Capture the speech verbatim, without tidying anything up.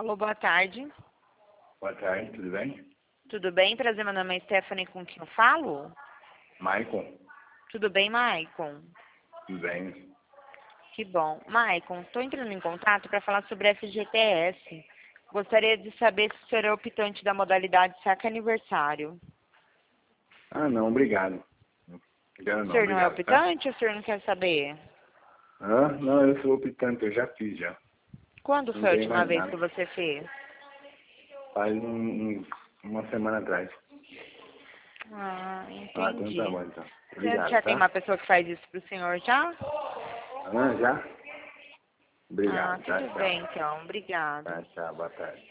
Alô, boa tarde. Boa tarde, tudo bem? Tudo bem? Prazer, meu nome é Stephanie, com quem eu falo? Maicon, Tudo bem, Maicon? tudo bem? Que bom. Maicon, estou entrando em contato para falar sobre F G T S. Gostaria de saber se o senhor é optante da modalidade saque aniversário. Ah, não, obrigado. Obrigado O não, senhor não é obrigado, tá? optante ou o senhor não quer saber? Ah, não, eu sou optante, eu já fiz já. Quando Não foi a tenho última mais vez que nada. você fez? Faz um, um- uma semana atrás. Ah, Ah, então tá entendi. bom, então. Você Obrigado, já tem tá? uma pessoa que faz isso pro senhor já? Ah, já? Ah, Obrigado, tá? tudo Tchau. bem, então. Obrigada. Tá, tchau, boa tarde.